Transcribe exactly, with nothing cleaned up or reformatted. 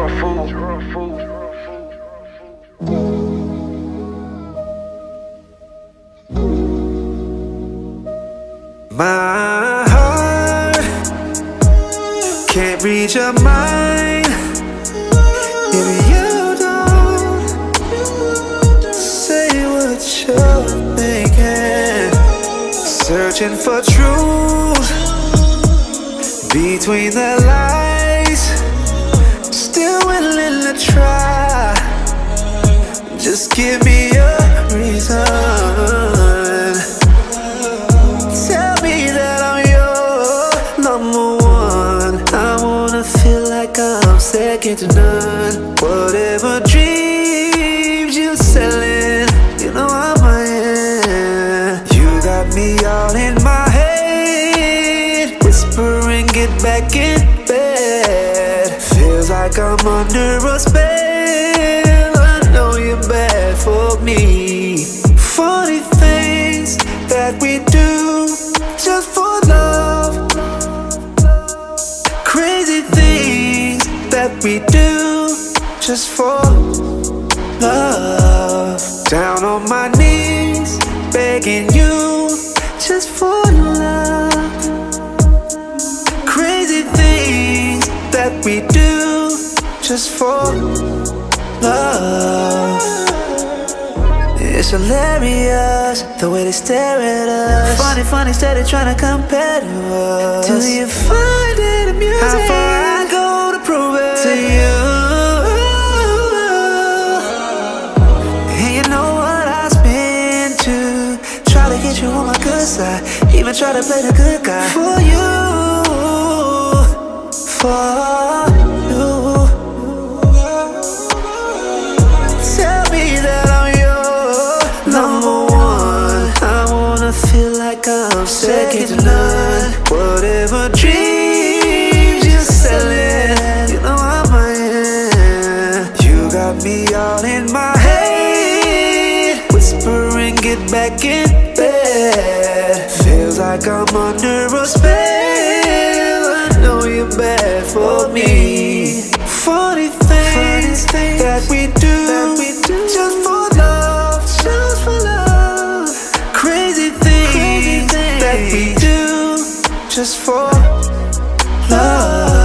My heart can't read your mind if you don't say what you're thinking. Searching for truth between the lies, still willing to try. Just give me a reason. Tell me that I'm your number one. I wanna feel like I'm second to none. Whatever dreams you're selling, you know I'm a in. You got me all in my head, whispering, get back in bed. Feels like I'm under a spell. I know you're bad for me. Funny things that we do just for love. Crazy things that we do just for love. Down on my knees, begging you just for love. Crazy things that we do just for love. It's hilarious the way they stare at us. Funny, funny, steady trying to compare to us. Do you find it amusing how far I go to prove it to you? And you know what I spin to try to get you on my good side, even try to play the good guy for you, for you. Tell me that I'm number one. I wanna feel like I'm second to none. Whatever dreams you're selling, you know I'm a in. You got me all in my head, whispering, get back in bed. Feels like I'm under a spell. I know you're bad for me. Funny things, Funny things that we do, that we do just for love. Just for love. Crazy things, Crazy things that we do just for love.